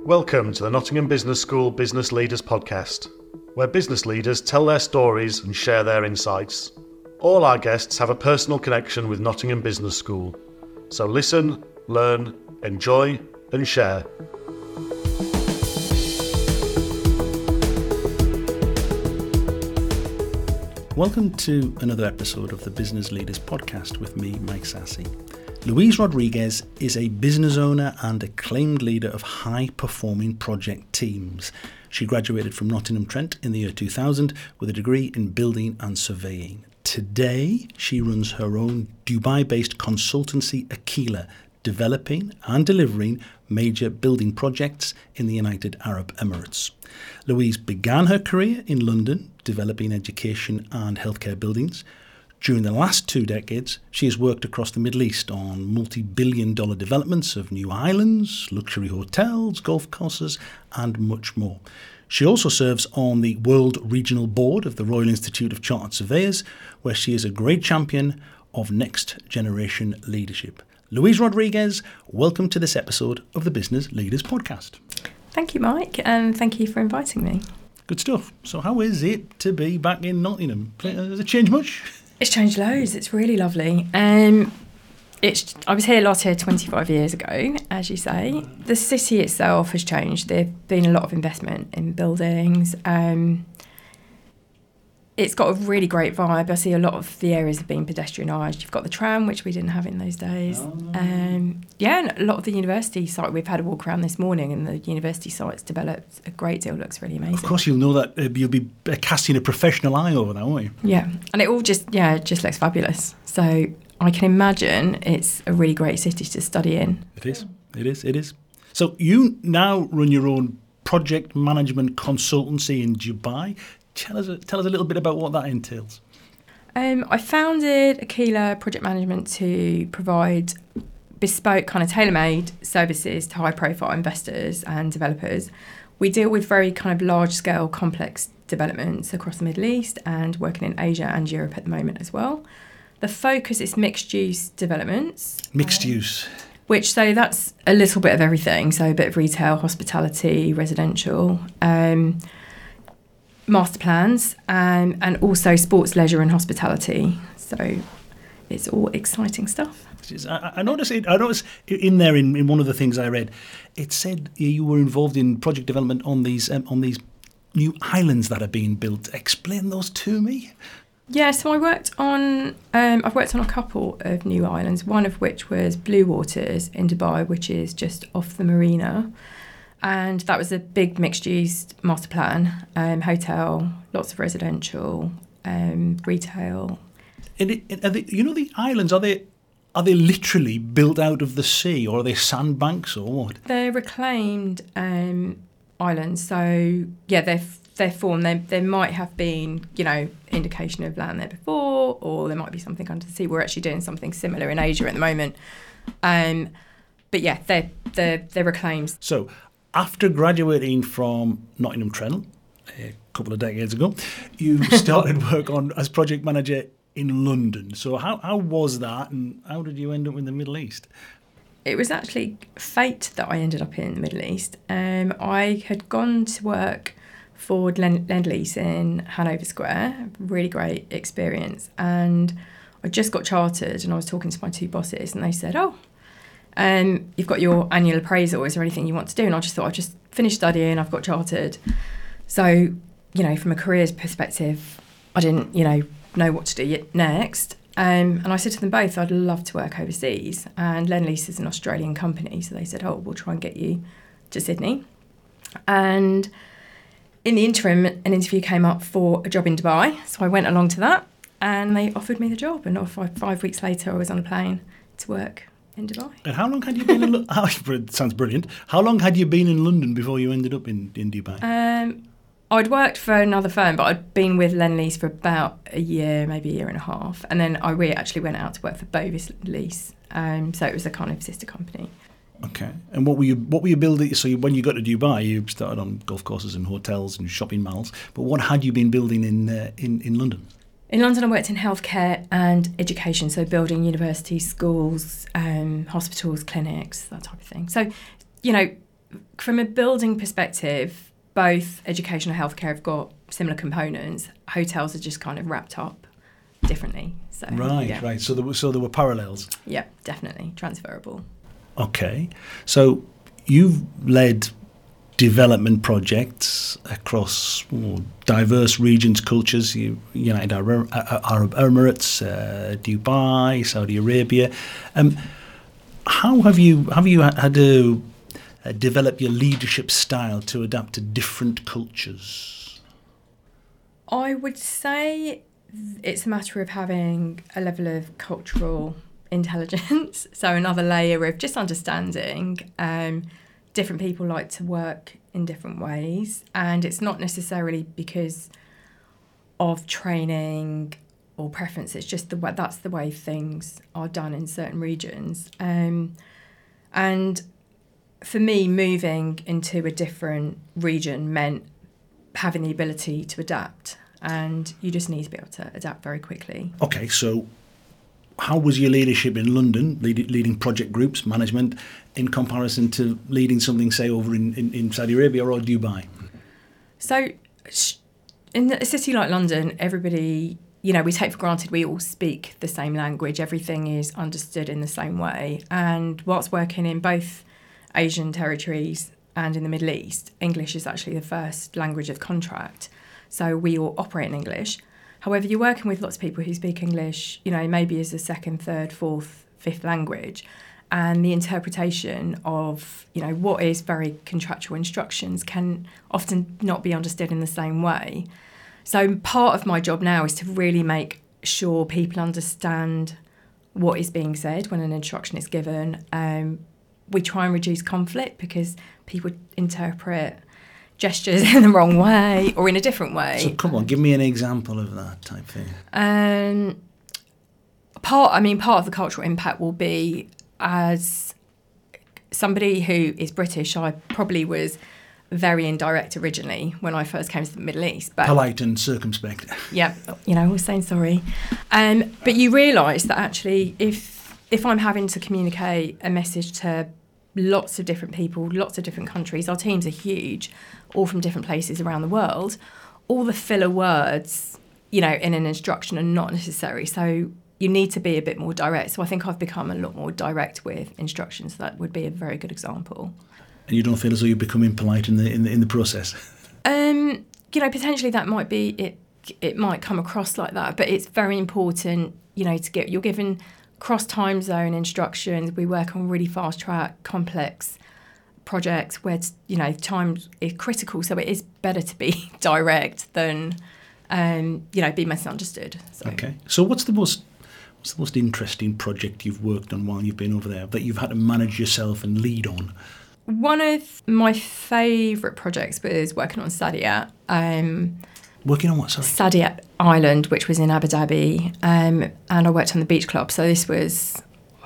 Welcome to the Nottingham Business School Business Leaders Podcast, where business leaders tell their stories and share their insights. All our guests have a personal connection with Nottingham Business School. So listen, learn, enjoy and share. Welcome to another episode of the Business Leaders Podcast with me, Mike Sassy. Louise Rodriguez is a business owner and acclaimed leader of high-performing project teams. She graduated from Nottingham Trent in the year 2000 with a degree in building and surveying. Today, she runs her own Dubai-based consultancy, Aquila, developing and delivering major building projects in the United Arab Emirates. Louise began her career in London, developing education and healthcare buildings. During the last 2 decades, she has worked across the Middle East on multi-billion-dollar developments of new islands, luxury hotels, golf courses, and much more. She also serves on the World Regional Board of the Royal Institute of Chartered Surveyors, where she is a great champion of next-generation leadership. Louise Rodriguez, welcome to this episode of the Business Leaders Podcast. Thank you, Mike, and thank you for inviting me. Good stuff. So how is it to be back in Nottingham? Has it changed much? It's changed loads. It's really lovely. I was here last year 25 years ago, as you say. The city itself has changed. There's been a lot of investment in buildings. It's got a really great vibe. I see a lot of the areas have been pedestrianised. You've got the tram, which we didn't have in those days. And a lot of the university site, we've had a walk around this morning and the university site's developed a great deal. Looks really amazing. Of course, you'll know that you'll be casting a professional eye over that, won't you? Yeah, and it all just looks fabulous. So I can imagine it's a really great city to study in. It is. So you now run your own project management consultancy in Dubai. Tell us a little bit about what that entails. I founded Aquila Project Management to provide bespoke, kind of tailor-made services to high-profile investors and developers. We deal with very kind of large-scale, complex developments across the Middle East and working in Asia and Europe at the moment as well. The focus is mixed-use developments. Mixed use. So that's a little bit of everything. So a bit of retail, hospitality, residential, master plans, and also sports, leisure and hospitality. So it's all exciting stuff. I noticed in there, in one of the things I read, it said you were involved in project development on these new islands that are being built. Explain those to me. Yeah, so I've worked on a couple of new islands, one of which was Blue Waters in Dubai, which is just off the marina. And that was a big mixed-use master plan, hotel, lots of residential, retail. The islands, are they literally built out of the sea, or are they sandbanks, or what? They're reclaimed islands, so yeah, they're formed. There might have been, indication of land there before, or there might be something under the sea. We're actually doing something similar in Asia at the moment, but yeah, they're reclaimed. So, after graduating from Nottingham Trent a couple of decades ago, you started work as project manager in London. So how was that, and how did you end up in the Middle East? It was actually fate that I ended up in the Middle East. I had gone to work for Lend-Lease in Hanover Square, really great experience, and I just got chartered, and I was talking to my 2 bosses, and they said, you've got your annual appraisal, is there anything you want to do? And I just thought, I've just finished studying, I've got chartered. So, from a careers perspective, I didn't, know what to do next. And I said to them both, I'd love to work overseas. And Lend-Lease is an Australian company, so they said, we'll try and get you to Sydney. And in the interim, an interview came up for a job in Dubai. So I went along to that, and they offered me the job. And 5 weeks later, I was on a plane to work in Dubai. And how long had you been in London? Sounds brilliant. How long had you been in London before you ended up in Dubai? I'd worked for another firm, but I'd been with Lend-Lease for about a year, maybe a year and a half. And then I actually went out to work for Bovis Lease. So it was a kind of sister company. Okay. And what were you building? So when you got to Dubai, you started on golf courses and hotels and shopping malls. But what had you been building in London? In London, I worked in healthcare and education, so building universities, schools, hospitals, clinics, that type of thing. So, from a building perspective, both education and healthcare have got similar components. Hotels are just kind of wrapped up differently. So, Right. So there were parallels. Yeah, definitely transferable. Okay. So you've led development projects across diverse regions, cultures, United Arab Emirates, Dubai, Saudi Arabia. How have you had to develop your leadership style to adapt to different cultures? I would say it's a matter of having a level of cultural intelligence, so another layer of just understanding. Different people like to work in different ways, and it's not necessarily because of training or preference. It's just that's the way things are done in certain regions. And for me, moving into a different region meant having the ability to adapt, and you just need to be able to adapt very quickly. Okay, so how was your leadership in London, leading project groups, management, in comparison to leading something, say, over in Saudi Arabia or Dubai? So in a city like London, everybody, we take for granted we all speak the same language. Everything is understood in the same way. And whilst working in both Asian territories and in the Middle East, English is actually the first language of contract. So we all operate in English. However, you're working with lots of people who speak English, maybe as a second, third, fourth, fifth language. And the interpretation of, what is very contractual instructions can often not be understood in the same way. So part of my job now is to really make sure people understand what is being said when an instruction is given. We try and reduce conflict because people interpret gestures in the wrong way or in a different way. So come on, give me an example of that type thing. Part of the cultural impact will be, as somebody who is British, I probably was very indirect originally when I first came to the Middle East. But polite and circumspect. Yeah, always saying sorry. But you realise that actually if I'm having to communicate a message to lots of different people, lots of different countries, our teams are huge, all from different places around the world, all the filler words, in an instruction are not necessary. So you need to be a bit more direct. So I think I've become a lot more direct with instructions. That would be a very good example. And you don't feel as though you're becoming polite in the process? Potentially that might be it. It might come across like that, but it's very important, you're given cross time zone instructions. We work on really fast track, complex projects where time is critical. So it is better to be direct than be misunderstood. So. Okay. So what's the most interesting project you've worked on while you've been over there that you've had to manage yourself and lead on? One of my favourite projects was working on Sadia. Working on what, sorry? Sadia Island, which was in Abu Dhabi, and I worked on the beach club. So this was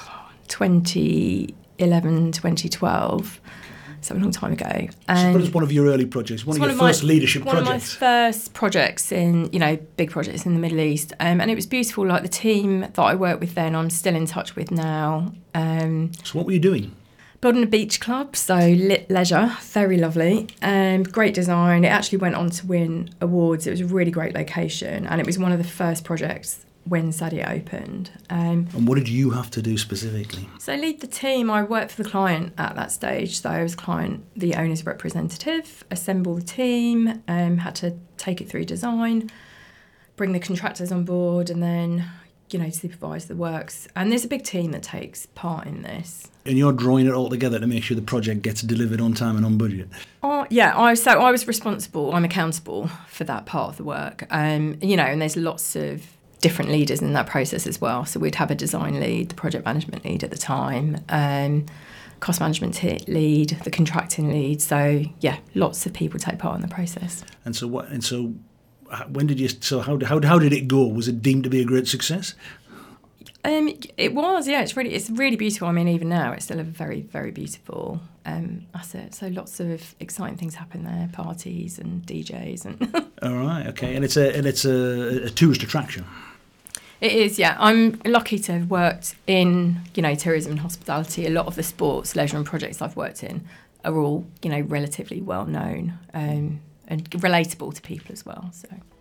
2011, 2012, so a long time ago. So it's one of your early projects, one of your first leadership projects. One of my first projects in, big projects in the Middle East. And it was beautiful. Like the team that I worked with then, I'm still in touch with now. So what were you doing? Building a beach club, so lit leisure, very lovely, great design. It actually went on to win awards. It was a really great location, and it was one of the first projects when Sadia opened. And what did you have to do specifically? So lead the team. I worked for the client at that stage, so I was the owner's representative, assemble the team, had to take it through design, bring the contractors on board, and then supervise the works. And there's a big team that takes part in this. And you're drawing it all together to make sure the project gets delivered on time and on budget? Yeah, I was responsible, I'm accountable for that part of the work. And there's lots of different leaders in that process as well. So we'd have a design lead, the project management lead at the time, cost management lead, the contracting lead. So yeah, lots of people take part in the process. When did you? So how did it go? Was it deemed to be a great success? It was, yeah. It's really beautiful. I mean, even now, it's still a very, very beautiful asset. So lots of exciting things happen there, parties and DJs and. All right, okay, and it's a tourist attraction. It is, yeah. I'm lucky to have worked in tourism and hospitality. A lot of the sports, leisure, and projects I've worked in are all, relatively well known and relatable to people as well.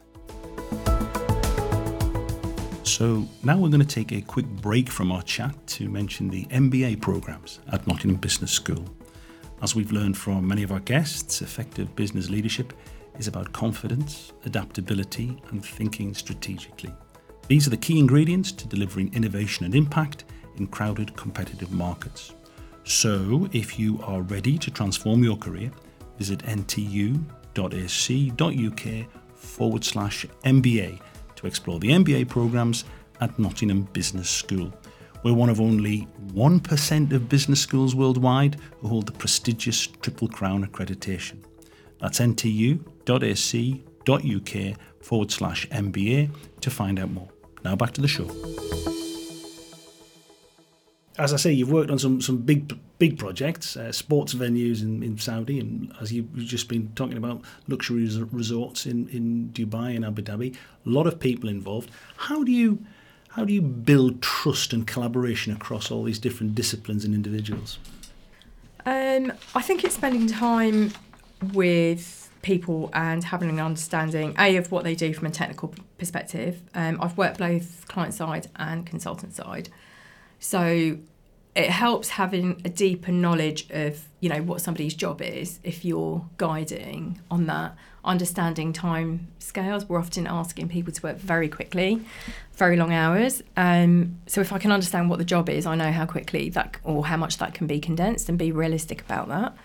So now we're going to take a quick break from our chat to mention the MBA programs at Nottingham Business School. As we've learned from many of our guests, effective business leadership is about confidence, adaptability, and thinking strategically. These are the key ingredients to delivering innovation and impact in crowded, competitive markets. So, if you are ready to transform your career, visit ntu.ac.uk/MBA to explore the MBA programs at Nottingham Business School. We're one of only 1% of business schools worldwide who hold the prestigious Triple Crown accreditation. That's ntu.ac.uk/MBA to find out more. Now back to the show. As I say, you've worked on some big projects, sports venues in Saudi, and as you've just been talking about, luxury resorts in Dubai and Abu Dhabi. A lot of people involved. How do you build trust and collaboration across all these different disciplines and individuals? I think it's spending time with people and having an understanding, of what they do from a technical perspective. I've worked both client side and consultant side. So it helps having a deeper knowledge of, what somebody's job is if you're guiding on that, understanding time scales. We're often asking people to work very quickly, very long hours. So if I can understand what the job is, I know how quickly that or how much that can be condensed and be realistic about that.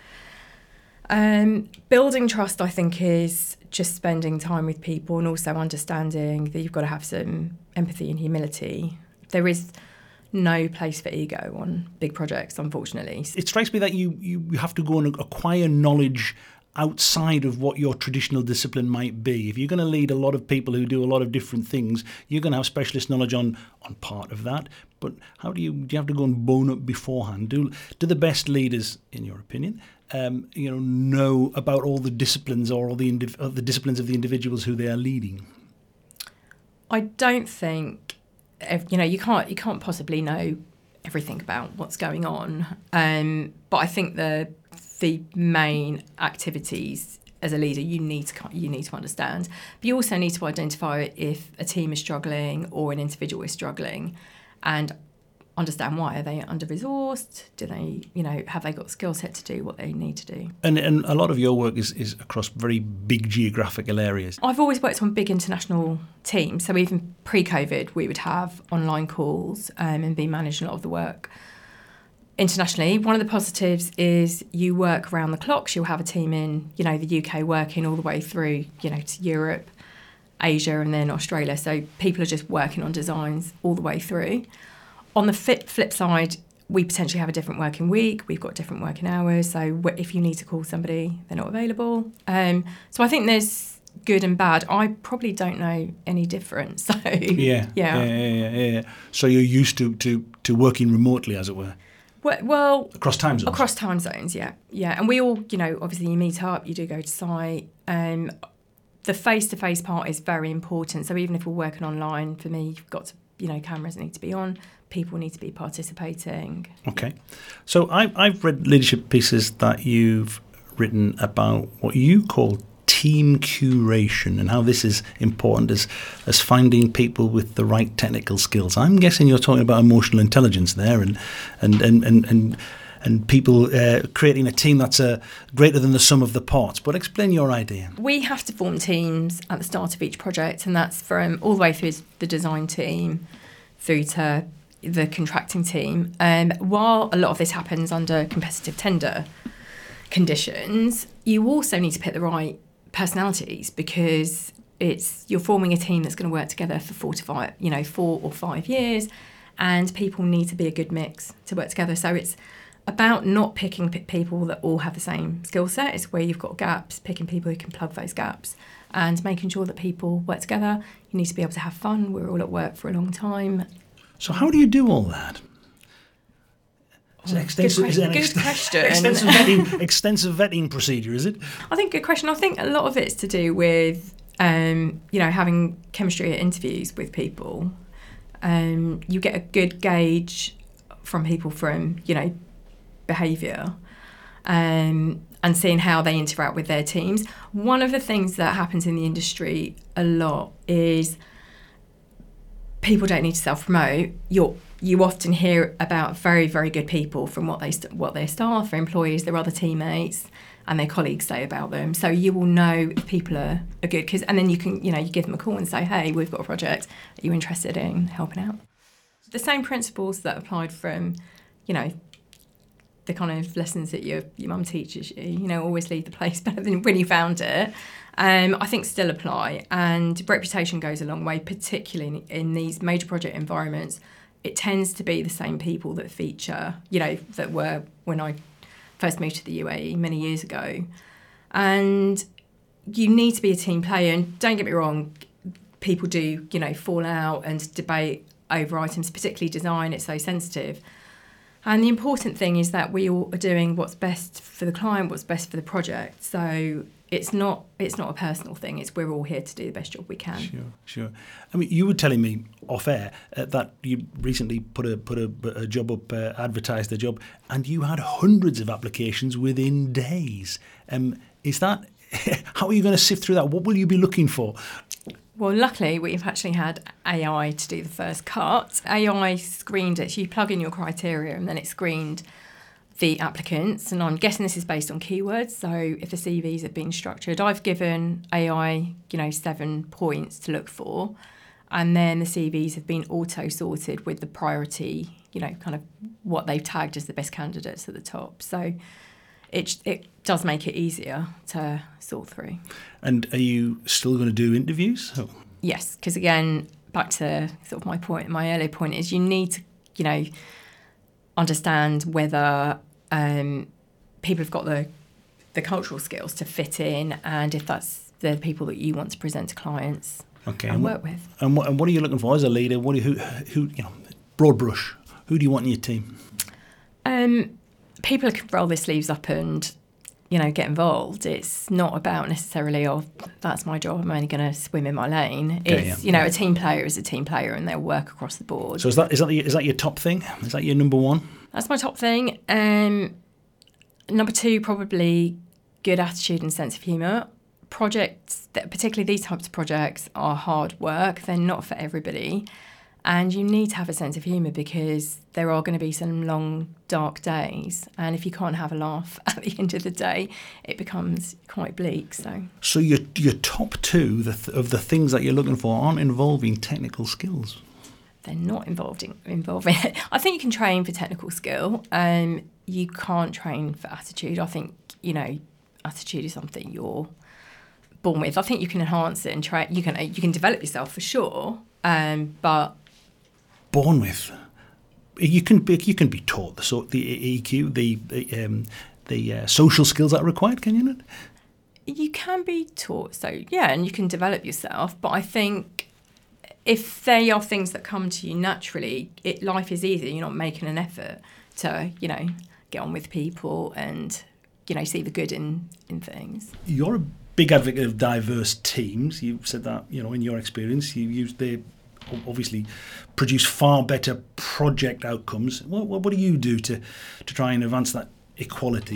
Building trust, I think, is just spending time with people and also understanding that you've got to have some empathy and humility. There is no place for ego on big projects, unfortunately. It strikes me that you have to go and acquire knowledge outside of what your traditional discipline might be. If you're going to lead a lot of people who do a lot of different things, you're going to have specialist knowledge on part of that. But do you have to go and bone up beforehand? Do the best leaders, in your opinion, know about all the disciplines or all the disciplines of the individuals who they are leading? I don't think you can't possibly know everything about what's going on. But I think the main activities as a leader you need to understand. But you also need to identify if a team is struggling or an individual is struggling, and understand why. Are they under-resourced? Do they, have they got the skill set to do what they need to do? And a lot of your work is across very big geographical areas. I've always worked on big international teams. So even pre-COVID, we would have online calls and be managing a lot of the work internationally. One of the positives is you work around the clock. So you'll have a team in, the UK working all the way through, to Europe, Asia, and then Australia. So people are just working on designs all the way through. On the flip side, we potentially have a different working week. We've got different working hours. So if you need to call somebody, they're not available. So I think there's good and bad. I probably don't know any difference. So Yeah. So you're used to working remotely, as it were. Well, across time zones. Across time zones, yeah. And we all, obviously you meet up, you do go to site. The face-to-face part is very important. So even if we're working online, for me, you've got to, cameras need to be on. People need to be participating. Okay. So I've read leadership pieces that you've written about what you call team curation and how this is important as finding people with the right technical skills. I'm guessing you're talking about emotional intelligence there and people creating a team that's greater than the sum of the parts. But explain your idea. We have to form teams at the start of each project, and that's from all the way through the design team through to the contracting team. While a lot of this happens under competitive tender conditions, you also need to pick the right personalities, because you're forming a team that's going to work together for 4 or 5 years, and people need to be a good mix to work together. So it's about not picking people that all have the same skill set. It's where you've got gaps, picking people who can plug those gaps and making sure that people work together. You need to be able to have fun. We're all at work for a long time. So how do you do all that? Good question. Extensive vetting procedure, is it? I think good question. I think a lot of it's to do with, having chemistry at interviews with people. You get a good gauge from people from, behaviour. and seeing how they interact with their teams. One of the things that happens in the industry a lot is people don't need to self-promote. You often hear about very, very good people from what their staff, their employees, their other teammates and their colleagues say about them. So you will know if people are good, and then you can, you give them a call and say, hey, we've got a project. Are you interested in helping out? The same principles that applied from, the kind of lessons that your mum teaches you, always leave the place better than when you found it, I think still apply. And reputation goes a long way, particularly in these major project environments. It tends to be the same people that feature, that were when I first moved to the UAE many years ago. And you need to be a team player. And don't get me wrong, people do, fall out and debate over items, particularly design. It's so sensitive. And the important thing is that we all are doing what's best for the client, what's best for the project. So it's not a personal thing. It's we're all here to do the best job we can. Sure. I mean, you were telling me off air that you recently put a job up, advertised a job, and you had hundreds of applications within days. Is that how are you going to sift through that? What will you be looking for? Well, luckily, we've actually had AI to do the first cut. AI screened it. So you plug in your criteria and then it screened the applicants. And I'm guessing this is based on keywords. So if the CVs have been structured, I've given AI, 7 points to look for. And then the CVs have been auto-sorted with the priority, kind of what they've tagged as the best candidates at the top. So it does make it easier to sort through. And are you still going to do interviews? Yes, because again, back to sort of my earlier point is you need to, understand whether people have got the cultural skills to fit in, and if that's the people that you want to present to clients and work with. And what are you looking for as a leader? Who broad brush? Who do you want in your team? People can roll their sleeves up and, get involved. It's not about necessarily, that's my job, I'm only going to swim in my lane. It's, a team player is a team player and they'll work across the board. So is that your top thing? Is that your number one? That's my top thing. Number 2, probably good attitude and sense of humour. Projects, particularly these types of projects, are hard work. They're not for everybody. And you need to have a sense of humour because there are going to be some long, dark days. And if you can't have a laugh at the end of the day, it becomes quite bleak. So your top 2 of the things that you're looking for aren't involving technical skills? They're not involving. I think you can train for technical skill. You can't train for attitude. I think, attitude is something you're born with. I think you can enhance it and train. You can develop yourself for sure, but born with. You can be taught the EQ, the social skills that are required, can you not? You can be taught, and you can develop yourself. But I think if they are things that come to you naturally, life is easy. You're not making an effort to, get on with people and, see the good in things. You're a big advocate of diverse teams. You've said that, in your experience, they obviously produce far better project outcomes. What do you do to try and advance that equality?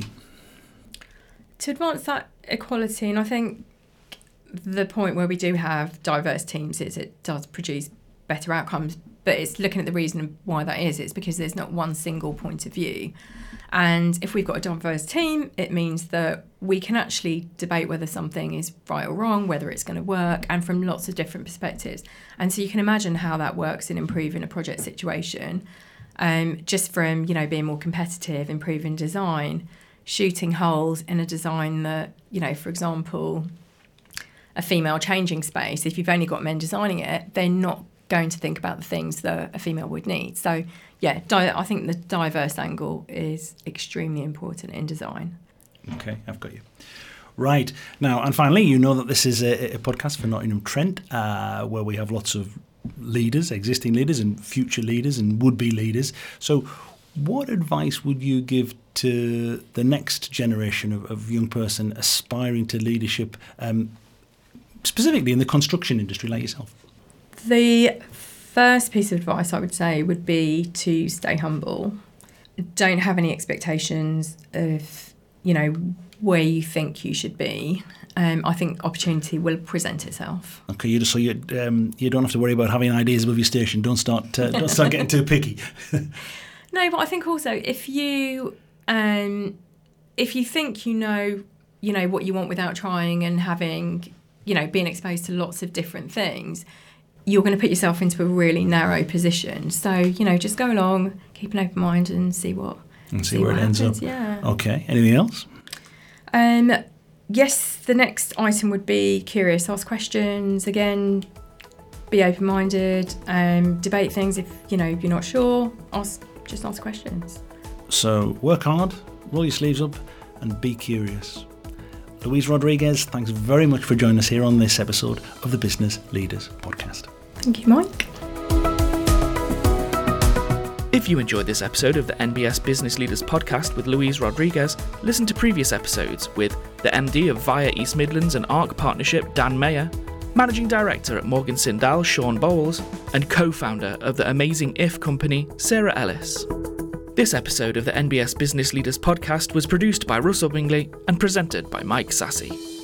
To advance that equality, and I think the point where we do have diverse teams is it does produce better outcomes, but it's looking at the reason why that is. It's because there's not one single point of view. And if we've got a diverse team, it means that we can actually debate whether something is right or wrong, whether it's going to work, and from lots of different perspectives. And so you can imagine how that works in improving a project situation, just from, being more competitive, improving design, shooting holes in a design that, for example, a female changing space, if you've only got men designing it, they're not going to think about the things that a female would need. So, yeah, I think the diverse angle is extremely important in design. Okay, I've got you. Right. Now, and finally, that this is a podcast for Nottingham Trent, where we have lots of leaders, existing leaders and future leaders and would-be leaders. So what advice would you give to the next generation of young person aspiring to leadership, specifically in the construction industry like yourself? The first piece of advice I would say would be to stay humble. Don't have any expectations of, where you think you should be, I think opportunity will present itself. Okay, you don't have to worry about having ideas above your station. Don't start getting too picky. No, but I think also if you think you know what you want without trying and having being exposed to lots of different things, you're going to put yourself into a really narrow position. So just go along, keep an open mind, and see where it ends up. Yeah. Okay. Anything else? Yes, the next item would be curious. Ask questions. Again, be open-minded. Debate things if you're not sure. Just ask questions. So work hard, roll your sleeves up, and be curious. Louise Rodriguez, thanks very much for joining us here on this episode of the Business Leaders Podcast. Thank you, Mike. If you enjoyed this episode of the NBS Business Leaders Podcast with Louise Rodriguez, listen to previous episodes with the MD of Via East Midlands and ARC Partnership, Dan Mayer, Managing Director at Morgan Sindall, Sean Bowles, and co-founder of the Amazing If company, Sarah Ellis. This episode of the NBS Business Leaders Podcast was produced by Russell Bingley and presented by Mike Sassy.